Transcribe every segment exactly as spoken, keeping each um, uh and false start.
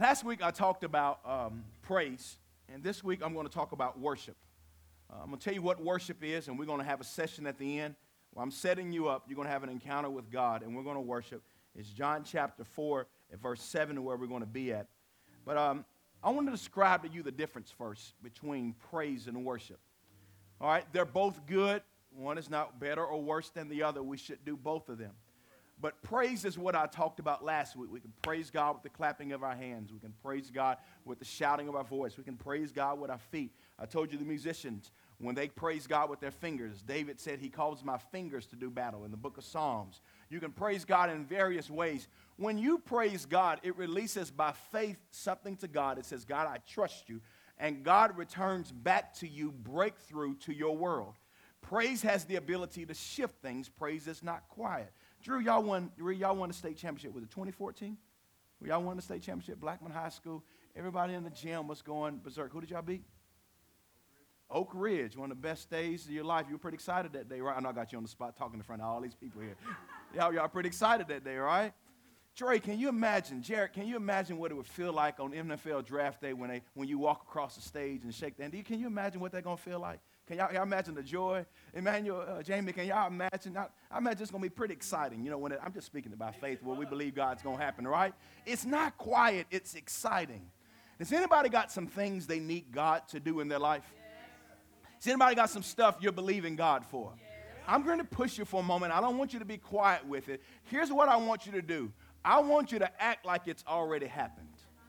Last week I talked about um, praise, and this week I'm going to talk about worship. Uh, I'm going to tell you what worship is, and we're going to have a session at the end where I'm setting you up. You're going to have an encounter with God, and we're going to worship. It's John chapter four, at verse seven, where we're going to be at. But um, I want to describe to you the difference first between praise and worship. All right, they're both good. One is not better or worse than the other. We should do both of them. But praise is what I talked about last week. We can praise God with the clapping of our hands. We can praise God with the shouting of our voice. We can praise God with our feet. I told you the musicians, when they praise God with their fingers, David said he calls my fingers to do battle in the book of Psalms. You can praise God in various ways. When you praise God, it releases by faith something to God. It says, God, I trust you. And God returns back to you breakthrough to your world. Praise has the ability to shift things. Praise is not quiet. Drew, y'all won, y'all won the state championship. Was it twenty fourteen? Y'all won the state championship, Blackman High School. Everybody in the gym was going berserk. Who did y'all beat? Oak Ridge. Oak Ridge, one of the best days of your life. You were pretty excited that day, right? I know I got you on the spot talking in front of all these people here. y'all, y'all pretty excited that day, right? Trey, can you imagine, Jared, can you imagine what it would feel like on N F L draft day when they when you walk across the stage and shake the hand? Can you imagine what they're going to feel like? Can y'all, y'all imagine the joy? Emmanuel, uh, Jamie, can y'all imagine? I, I imagine it's going to be pretty exciting. You know, when it, I'm just speaking about faith, where we believe God's going to happen, right? It's not quiet. It's exciting. Has anybody got some things they need God to do in their life? Has anybody got some stuff you're believing God for? I'm going to push you for a moment. I don't want you to be quiet with it. Here's what I want you to do. I want you to act like it's already happened.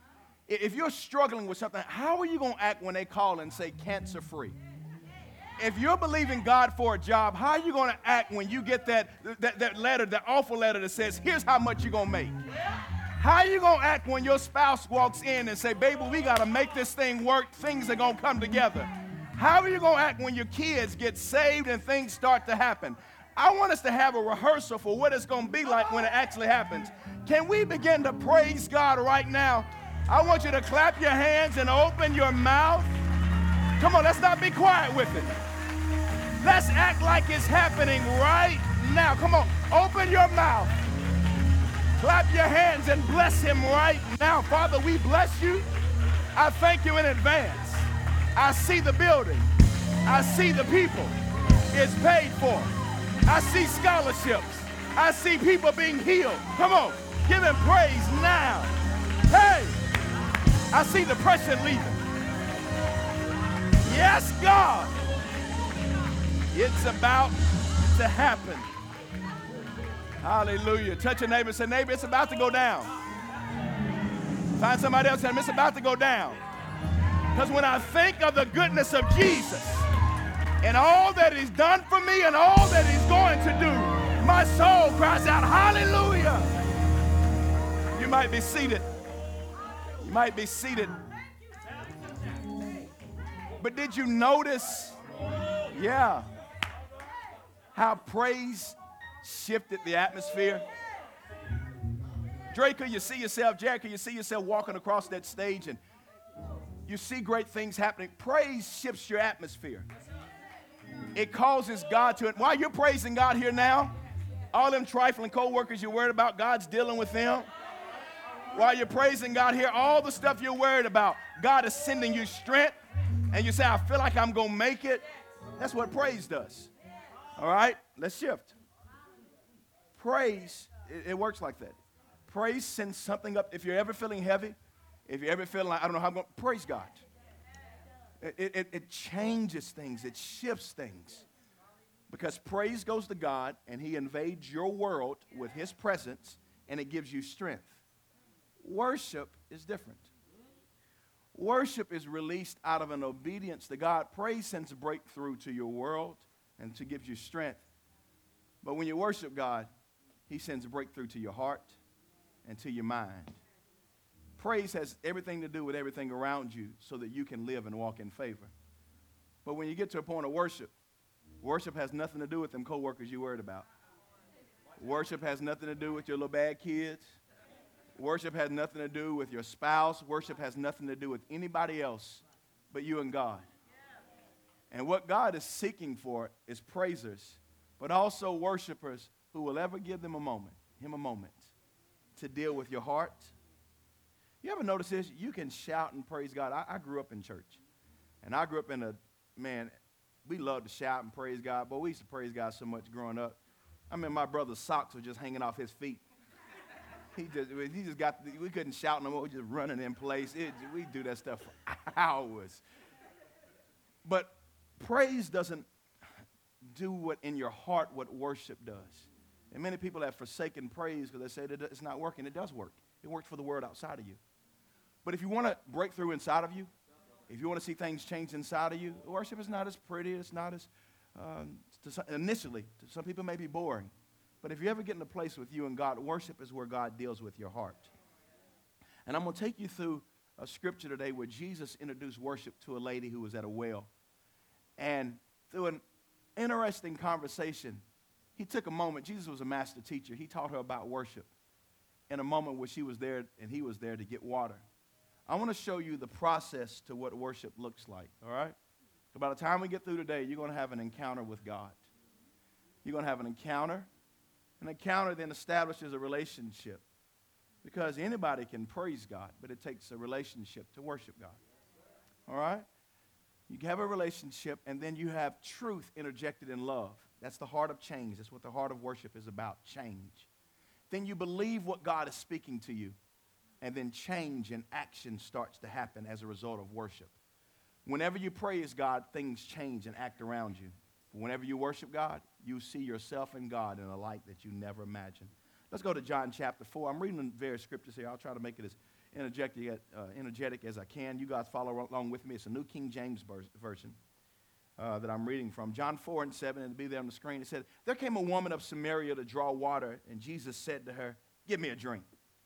If you're struggling with something, how are you going to act when they call and say cancer-free? If you're believing God for a job, how are you going to act when you get that, that, that letter, that offer letter that says, here's how much you're going to make? How are you going to act when your spouse walks in and say, baby, we got to make this thing work. Things are going to come together. How are you going to act when your kids get saved and things start to happen? I want us to have a rehearsal for what it's going to be like when it actually happens. Can we begin to praise God right now? I want you to clap your hands and open your mouth. Come on, let's not be quiet with it. Let's act like it's happening right now. Come on, open your mouth. Clap your hands and bless him right now. Father, we bless you. I thank you in advance. I see the building. I see the people. It's paid for. I see scholarships. I see people being healed. Come on, give him praise now. Hey, I see depression leaving. Yes, God. It's about to happen. Hallelujah. Touch your neighbor and say, neighbor, it's about to go down. Find somebody else and tell them it's about to go down. Because when I think of the goodness of Jesus and all that he's done for me and all that he's going to do, my soul cries out, hallelujah. You might be seated. You might be seated. But did you notice, yeah, how praise shifted the atmosphere? Drake, could you see yourself, Jared, could you see yourself walking across that stage and you see great things happening? Praise shifts your atmosphere. It causes God to, while you're praising God here now, all them trifling co-workers you're worried about, God's dealing with them. While you're praising God here, all the stuff you're worried about, God is sending you strength. And you say, I feel like I'm going to make it. That's what praise does. All right, let's shift. Praise, it, it works like that. Praise sends something up. If you're ever feeling heavy, if you're ever feeling like, I don't know how I'm going to, praise God. It, it, it changes things. It shifts things. Because praise goes to God, and he invades your world with his presence, and it gives you strength. Worship is different. Worship is released out of an obedience to God. Praise sends a breakthrough to your world and to give you strength. But when you worship God, he sends a breakthrough to your heart and to your mind. Praise has everything to do with everything around you so that you can live and walk in favor. But when you get to a point of worship, worship has nothing to do with them coworkers you worried about. Worship has nothing to do with your little bad kids. Worship has nothing to do with your spouse. Worship has nothing to do with anybody else but you and God. And what God is seeking for is praisers, but also worshipers who will ever give them a moment, him a moment, to deal with your heart. You you ever notice this? You can shout and praise God. I, I grew up in church. And I grew up in a, man, we loved to shout and praise God. But we used to praise God so much growing up. I mean, my brother's socks were just hanging off his feet. He just, he just got, we couldn't shout no more. We just running in place. It, we do that stuff for hours. But praise doesn't do what in your heart what worship does. And many people have forsaken praise because they say that it's not working. It does work. It works for the word outside of you. But if you want to break through inside of you, if you want to see things change inside of you, worship is not as pretty. It's not as, um, to some, initially, to some people it may be boring. But if you ever get in a place with you and God, worship is where God deals with your heart. And I'm going to take you through a scripture today where Jesus introduced worship to a lady who was at a well. And through an interesting conversation, he took a moment. Jesus was a master teacher. He taught her about worship in a moment where she was there and he was there to get water. I want to show you the process to what worship looks like, all right? So by the time we get through today, you're going to have an encounter with God. You're going to have an encounter. An encounter then establishes a relationship because anybody can praise God, but it takes a relationship to worship God, all right? You have a relationship, and then you have truth interjected in love. That's the heart of change. That's what the heart of worship is about, change. Then you believe what God is speaking to you, and then change and action starts to happen as a result of worship. Whenever you praise God, things change and act around you. Whenever you worship God, you see yourself and God in a light that you never imagined. Let's go to John chapter four. I'm reading various scriptures here. I'll try to make it as energetic, uh, energetic as I can. You guys follow along with me. It's a New King James version uh, that I'm reading from. John four and seven, and it'll be there on the screen. It said, there came a woman of Samaria to draw water, and Jesus said to her, give me a drink.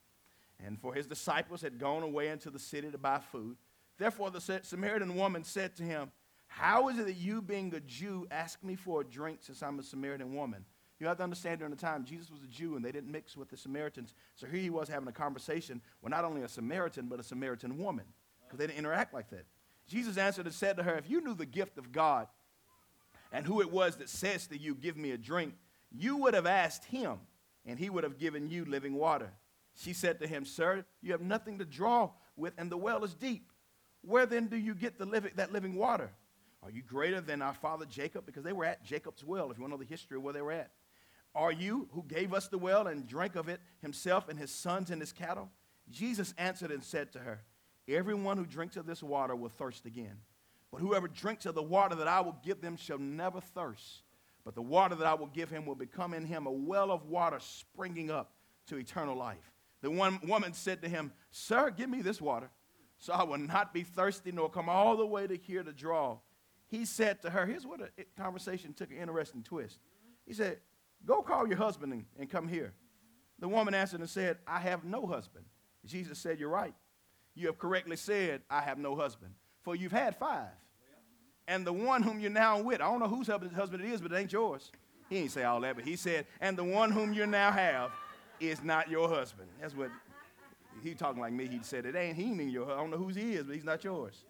And for his disciples had gone away into the city to buy food. Therefore the Samaritan woman said to him, how is it that you, being a Jew, ask me for a drink since I'm a Samaritan woman? You have to understand during the time, Jesus was a Jew, and they didn't mix with the Samaritans. So here he was having a conversation with not only a Samaritan, but a Samaritan woman, because they didn't interact like that. Jesus answered and said to her, if you knew the gift of God and who it was that says to you, give me a drink, you would have asked him, and he would have given you living water. She said to him, sir, you have nothing to draw with, and the well is deep. Where then do you get the living, that living water? Are you greater than our father Jacob? Because they were at Jacob's well, if you want to know the history of where they were at. Are you who gave us the well and drank of it himself and his sons and his cattle? Jesus answered and said to her, everyone who drinks of this water will thirst again. But whoever drinks of the water that I will give them shall never thirst. But the water that I will give him will become in him a well of water springing up to eternal life. The one woman said to him, sir, give me this water, so I will not be thirsty nor come all the way to here to draw. He said to her, here's what a conversation took an interesting twist. He said, go call your husband and, and come here. The woman answered and said, I have no husband. Jesus said, you're right. You have correctly said, I have no husband. For you've had five. And the one whom you're now with, I don't know whose husband it is, but it ain't yours. He didn't say all that, but he said, and the one whom you now have is not your husband. That's what, he talking like me, he said, it ain't he mean your husband. I don't know whose he is, but he's not yours.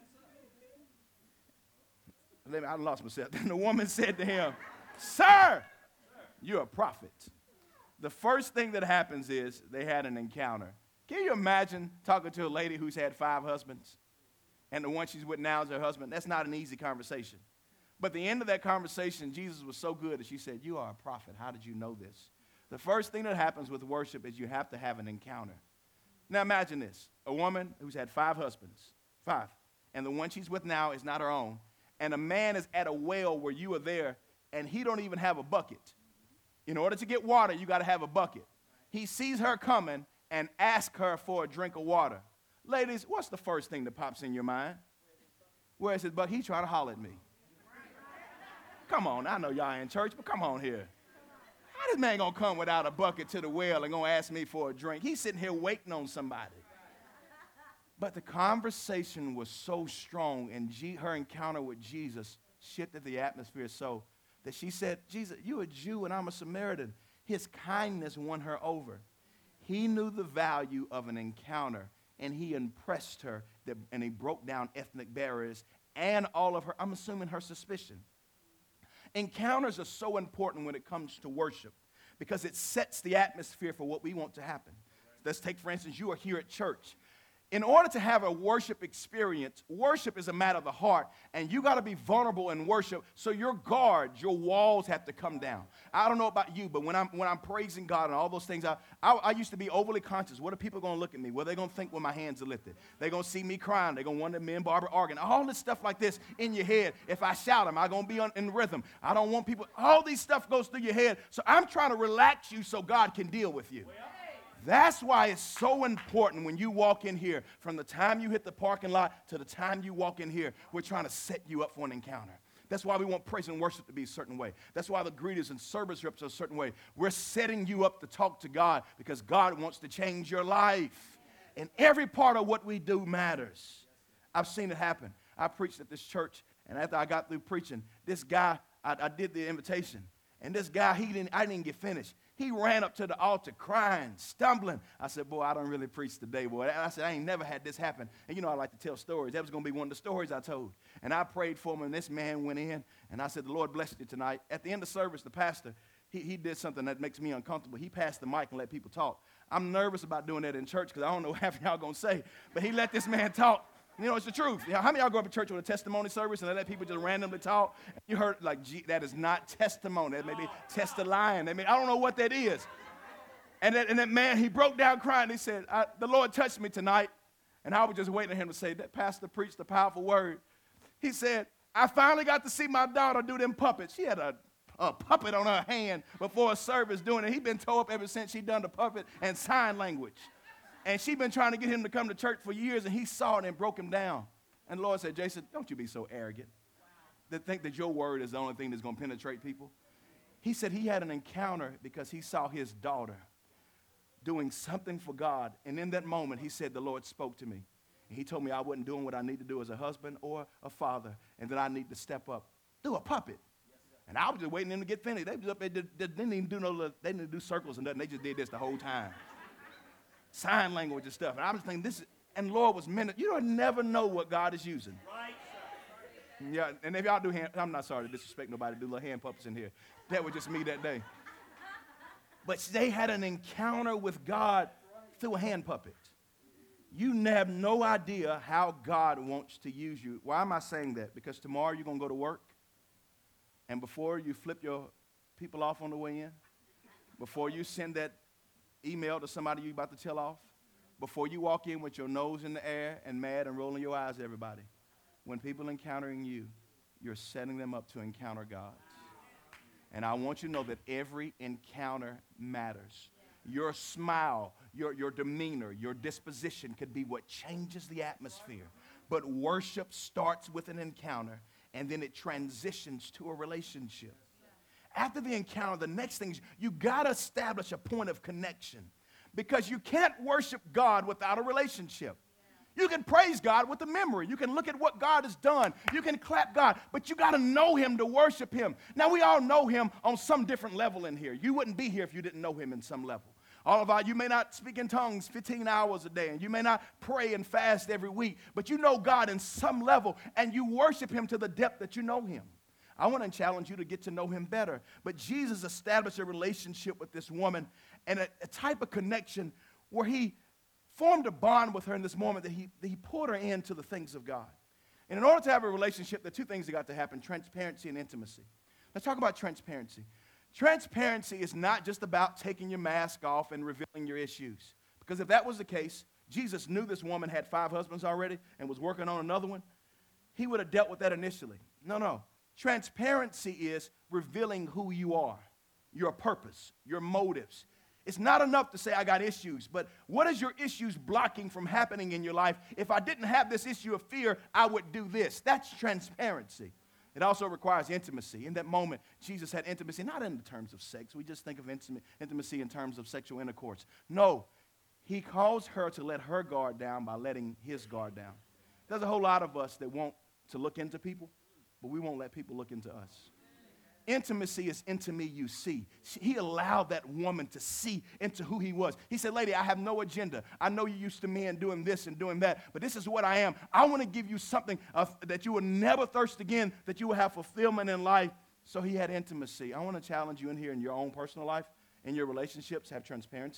Let me, I lost myself. Then the woman said to him, sir, you're a prophet. The first thing that happens is they had an encounter. Can you imagine talking to a lady who's had five husbands and the one she's with now is her husband? That's not an easy conversation. But the end of that conversation, Jesus was so good that she said, you are a prophet. How did you know this? The first thing that happens with worship is you have to have an encounter. Now imagine this. A woman who's had five husbands, five, and the one she's with now is not her own. And a man is at a well where you are there, and he don't even have a bucket. In order to get water, you got to have a bucket. He sees her coming and asks her for a drink of water. Ladies, what's the first thing that pops in your mind? Where's his bucket? He trying to holler at me. Come on, I know y'all in church, but come on here. How this man gonna come without a bucket to the well and gonna ask me for a drink? He's sitting here waiting on somebody. But the conversation was so strong, and G- her encounter with Jesus shifted the atmosphere so that she said, Jesus, you're a Jew and I'm a Samaritan. His kindness won her over. He knew the value of an encounter, and he impressed her, that, and he broke down ethnic barriers and all of her, I'm assuming her suspicion. Encounters are so important when it comes to worship because it sets the atmosphere for what we want to happen. Let's take, for instance, you are here at church. In order to have a worship experience, worship is a matter of the heart, and you got to be vulnerable in worship, so your guards, your walls have to come down. I don't know about you, but when I'm when I'm praising God and all those things, I, I, I used to be overly conscious. What are people going to look at me? What are they going to think when my hands are lifted? They're going to see me crying. They're going to wonder me and Barbara arguing. All this stuff like this in your head. If I shout, am I going to be on, in rhythm? I don't want people. All these stuff goes through your head, so I'm trying to relax you so God can deal with you. That's why it's so important when you walk in here, from the time you hit the parking lot to the time you walk in here, we're trying to set you up for an encounter. That's why we want praise and worship to be a certain way. That's why the greeters and service reps are a certain way. We're setting you up to talk to God because God wants to change your life. And every part of what we do matters. I've seen it happen. I preached at this church, and after I got through preaching, this guy, I, I did the invitation, and this guy, he didn't, I didn't get finished. He ran up to the altar crying, stumbling. I said, boy, I don't really preach today, boy. And I said, I ain't never had this happen. And you know I like to tell stories. That was going to be one of the stories I told. And I prayed for him, and this man went in, and I said, the Lord bless you tonight. At the end of service, the pastor, he, he did something that makes me uncomfortable. He passed the mic and let people talk. I'm nervous about doing that in church because I don't know what half of y'all going to say. But he let this man talk. You know, it's the truth. You know, how many of y'all go up to church with a testimony service and they let people just randomly talk? You heard, like, gee, that is not testimony. That may be test-a-lying. I mean, I don't know what that is. And that, and that man, he broke down crying. He said, I, the Lord touched me tonight. And I was just waiting for him to say, that pastor preached a powerful word. He said, I finally got to see my daughter do them puppets. She had a, a puppet on her hand before a service doing it. He'd been told up ever since she done the puppet and sign language. And she'd been trying to get him to come to church for years, and he saw it and broke him down. And the Lord said, Jason, don't you be so arrogant to think that your word is the only thing that's going to penetrate people. He said he had an encounter because he saw his daughter doing something for God. And in that moment, he said, the Lord spoke to me. And he told me I wasn't doing what I need to do as a husband or a father, and that I need to step up, do a puppet. And I was just waiting for them to get finished. They was up there, they didn't even do no, they didn't do circles and nothing. They just did this the whole time. Sign language and stuff. And I was thinking, this is, and Lord was minute. You don't never know what God is using. Right, sir. Yeah, and if y'all do hand, I'm not sorry to disrespect nobody, do little hand puppets in here. That was just me that day. But they had an encounter with God through a hand puppet. You have no idea how God wants to use you. Why am I saying that? Because tomorrow you're going to go to work, and before you flip your people off on the way in, before you send that email to somebody you're about to tell off, before you walk in with your nose in the air and mad and rolling your eyes at everybody, when people are encountering you, you're setting them up to encounter God. And I want you to know that every encounter matters. Your smile, your, your demeanor, your disposition could be what changes the atmosphere. But worship starts with an encounter, and then it transitions to a relationship. After the encounter, the next thing is you got to establish a point of connection, because you can't worship God without a relationship. You can praise God with a memory. You can look at what God has done. You can clap God, but you got to know him to worship him. Now, we all know him on some different level in here. You wouldn't be here if you didn't know him in some level. All of our, you may not speak in tongues fifteen hours a day, and you may not pray and fast every week, but you know God in some level, and you worship him to the depth that you know him. I want to challenge you to get to know him better. But Jesus established a relationship with this woman, and a, a type of connection where he formed a bond with her in this moment that he, that he pulled her into the things of God. And in order to have a relationship, there are two things that got to happen: transparency and intimacy. Let's talk about transparency. Transparency is not just about taking your mask off and revealing your issues. Because if that was the case, Jesus knew this woman had five husbands already and was working on another one. He would have dealt with that initially. No, no. Transparency is revealing who you are, your purpose, your motives. It's not enough to say I got issues, but what is your issues blocking from happening in your life? If I didn't have this issue of fear, I would do this. That's transparency. It also requires intimacy. In that moment, Jesus had intimacy, not in terms of sex. We just think of intimacy in terms of sexual intercourse. No, he calls her to let her guard down by letting his guard down. There's a whole lot of us that want to look into people, but we won't let people look into us. Intimacy is into me, you see. He allowed that woman to see into who he was. He said, lady, I have no agenda. I know you're used to men doing this and doing that, but this is what I am. I want to give you something uh, that you will never thirst again, that you will have fulfillment in life. So he had intimacy. I want to challenge you in here in your own personal life, in your relationships, have transparency.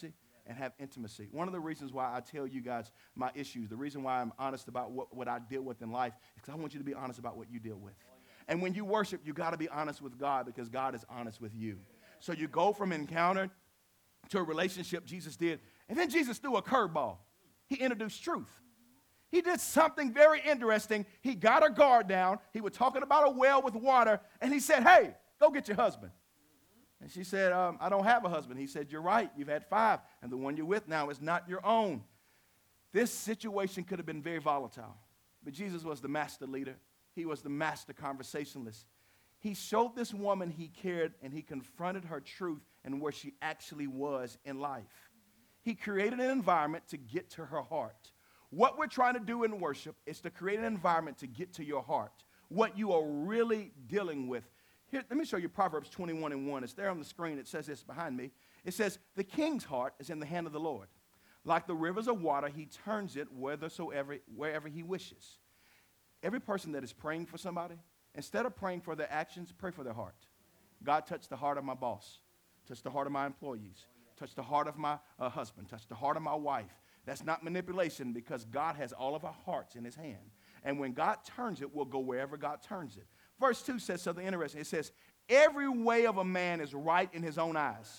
and have intimacy. One of the reasons why I tell you guys my issues, the reason why I'm honest about what, what I deal with in life, is because I want you to be honest about what you deal with. And when you worship, you got to be honest with God because God is honest with you. So you go from encounter to a relationship Jesus did. And then Jesus threw a curveball. He introduced truth. He did something very interesting. He got her guard down. He was talking about a well with water. And he said, hey, go get your husband. And she said, um, I don't have a husband. He said, you're right. You've had five. And the one you're with now is not your own. This situation could have been very volatile. But Jesus was the master leader. He was the master conversationalist. He showed this woman he cared, and he confronted her truth and where she actually was in life. He created an environment to get to her heart. What we're trying to do in worship is to create an environment to get to your heart, what you are really dealing with. Here, let me show you Proverbs twenty-one and one. It's there on the screen. It says this behind me. It says, the king's heart is in the hand of the Lord. Like the rivers of water, he turns it whithersoever, wherever he wishes. Every person that is praying for somebody, instead of praying for their actions, pray for their heart. God, touch the heart of my boss. Touch the heart of my employees. Touch the heart of my uh, husband. Touch the heart of my wife. That's not manipulation because God has all of our hearts in his hand. And when God turns it, we'll go wherever God turns it. Verse two says something interesting. It says, every way of a man is right in his own eyes,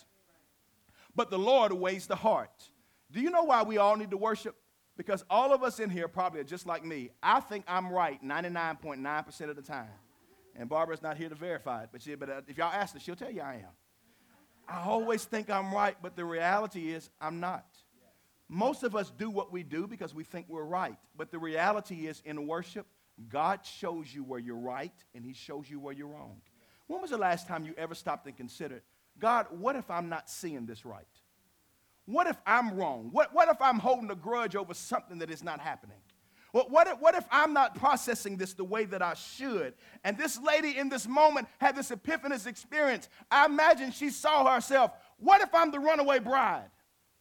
but the Lord weighs the heart. Do you know why we all need to worship? Because all of us in here probably are just like me. I think I'm right ninety-nine point nine percent of the time. And Barbara's not here to verify it. But, she, but if y'all ask her, she'll tell you I am. I always think I'm right, but the reality is I'm not. Most of us do what we do because we think we're right. But the reality is in worship, God shows you where you're right, and he shows you where you're wrong. When was the last time you ever stopped and considered, God, what if I'm not seeing this right? What if I'm wrong? What, what if I'm holding a grudge over something that is not happening? What, what, if, what if I'm not processing this the way that I should? And this lady in this moment had this epiphanous experience. I imagine she saw herself, what if I'm the runaway bride?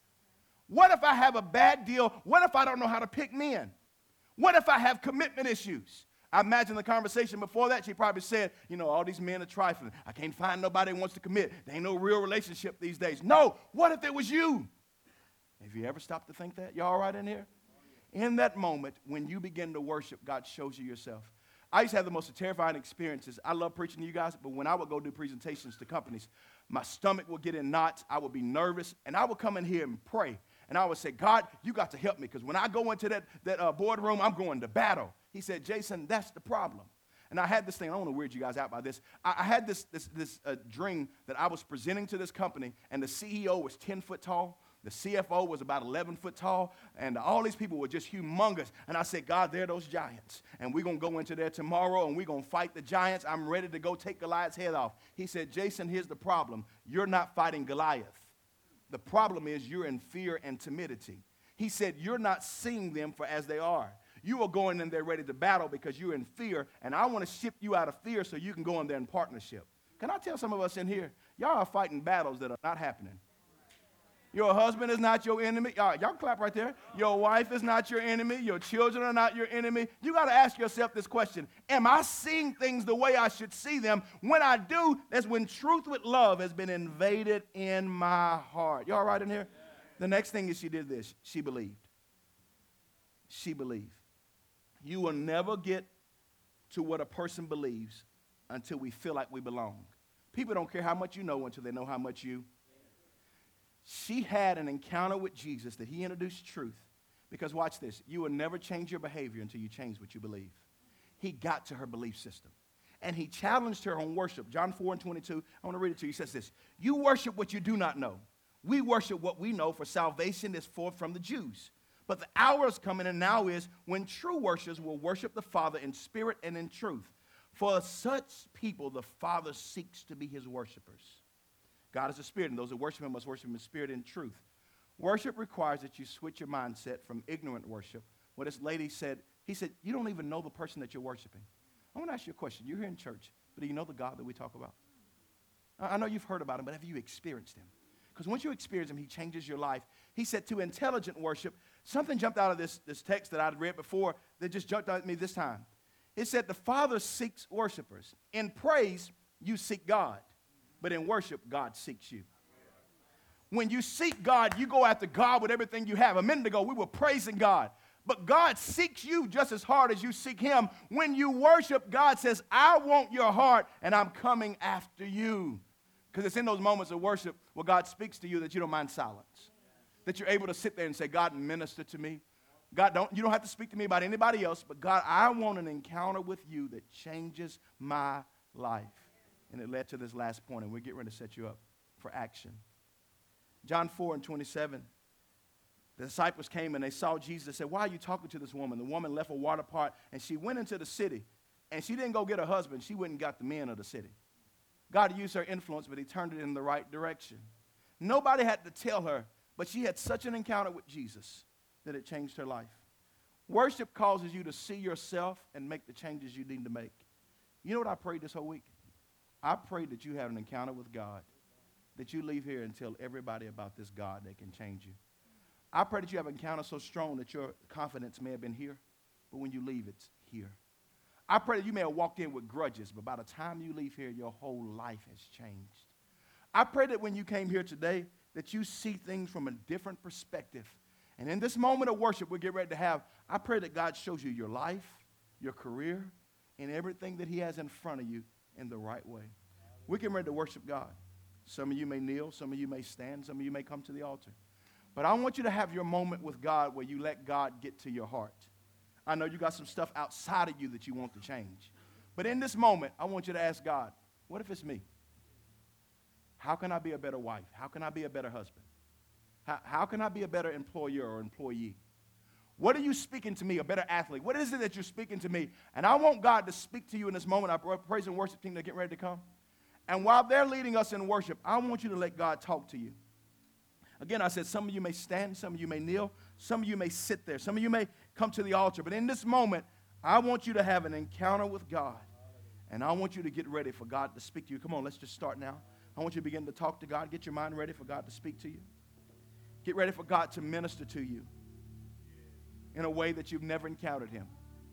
What if I have a bad deal? What if I don't know how to pick men? What if I have commitment issues? I imagine the conversation before that, she probably said, you know, all these men are trifling. I can't find nobody who wants to commit. There ain't no real relationship these days. No, what if it was you? Have you ever stopped to think that? You all right in here? In that moment, when you begin to worship, God shows you yourself. I used to have the most terrifying experiences. I love preaching to you guys, but when I would go do presentations to companies, my stomach would get in knots. I would be nervous, and I would come in here and pray. And I would say, God, you got to help me, because when I go into that, that uh, boardroom, I'm going to battle. He said, Jason, that's the problem. And I had this thing, I don't want to weird you guys out by this. I, I had this, this, this uh, dream that I was presenting to this company, and the C E O was ten foot tall. The C F O was about eleven foot tall, and all these people were just humongous. And I said, God, they're those giants. And we're going to go into there tomorrow, and we're going to fight the giants. I'm ready to go take Goliath's head off. He said, Jason, here's the problem. You're not fighting Goliath. The problem is you're in fear and timidity. He said, you're not seeing them for as they are. You are going in there ready to battle because you're in fear, and I want to shift you out of fear so you can go in there in partnership. Can I tell some of us in here, y'all are fighting battles that are not happening. Your husband is not your enemy. Y'all, y'all clap right there. Your wife is not your enemy. Your children are not your enemy. You got to ask yourself this question. Am I seeing things the way I should see them? When I do, that's when truth with love has been invaded in my heart. Y'all right in here? Yeah. The next thing is she did this. She believed. She believed. You will never get to what a person believes until we feel like we belong. People don't care how much you know until they know how much you. She had an encounter with Jesus that he introduced truth. Because watch this. You will never change your behavior until you change what you believe. He got to her belief system. And he challenged her on worship. John four and twenty-two, I want to read it to you. He says this. You worship what you do not know. We worship what we know, for salvation is forth from the Jews. But the hour is coming, and now is, when true worshipers will worship the Father in spirit and in truth. For such people, the Father seeks to be his worshipers. God is a spirit, and those who worship him must worship him in spirit and truth. Worship requires that you switch your mindset from ignorant worship. What this lady said, he said, you don't even know the person that you're worshiping. I want to ask you a question. You're here in church, but do you know the God that we talk about? I know you've heard about him, but have you experienced him? Because once you experience him, he changes your life. He said to intelligent worship, something jumped out of this, this text that I'd read before that just jumped out at me this time. It said the Father seeks worshipers. In praise, you seek God. But in worship, God seeks you. When you seek God, you go after God with everything you have. A minute ago, we were praising God. But God seeks you just as hard as you seek him. When you worship, God says, I want your heart, and I'm coming after you. Because it's in those moments of worship where God speaks to you that you don't mind silence. That you're able to sit there and say, God, minister to me. God, don't, you don't have to speak to me about anybody else, but God, I want an encounter with you that changes my life. And it led to this last point, and we're getting ready to set you up for action. John four and twenty-seven. The disciples came and they saw Jesus and said, why are you talking to this woman? The woman left a water pot and she went into the city. And she didn't go get her husband. She went and got the men of the city. God used her influence, but he turned it in the right direction. Nobody had to tell her, but she had such an encounter with Jesus that it changed her life. Worship causes you to see yourself and make the changes you need to make. You know what I prayed this whole week? I prayed that you have an encounter with God, that you leave here and tell everybody about this God that can change you. I pray that you have an encounter so strong that your confidence may have been here, but when you leave, it's here. I pray that you may have walked in with grudges, but by the time you leave here, your whole life has changed. I pray that when you came here today, that you see things from a different perspective. And in this moment of worship we're getting ready to have, I pray that God shows you your life, your career, and everything that he has in front of you in the right way. We're getting ready to worship God. Some of you may kneel, some of you may stand, some of you may come to the altar. But I want you to have your moment with God where you let God get to your heart. I know you got some stuff outside of you that you want to change. But in this moment, I want you to ask God, what if it's me? How can I be a better wife? How can I be a better husband? How, how can I be a better employer or employee? What are you speaking to me, a better athlete? What is it that you're speaking to me? And I want God to speak to you in this moment. Our praise and worship team, they're getting ready to come. And while they're leading us in worship, I want you to let God talk to you. Again, I said some of you may stand, some of you may kneel, some of you may sit there, some of you may come to the altar. But in this moment, I want you to have an encounter with God. And I want you to get ready for God to speak to you. Come on, let's just start now. I want you to begin to talk to God. Get your mind ready for God to speak to you. Get ready for God to minister to you in a way that you've never encountered him.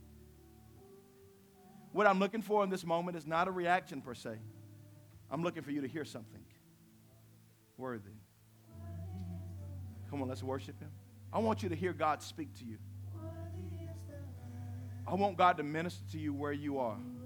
What I'm looking for in this moment is not a reaction per se. I'm looking for you to hear something worthy. Come on, let's worship him. I want you to hear God speak to you. I want God to minister to you where you are.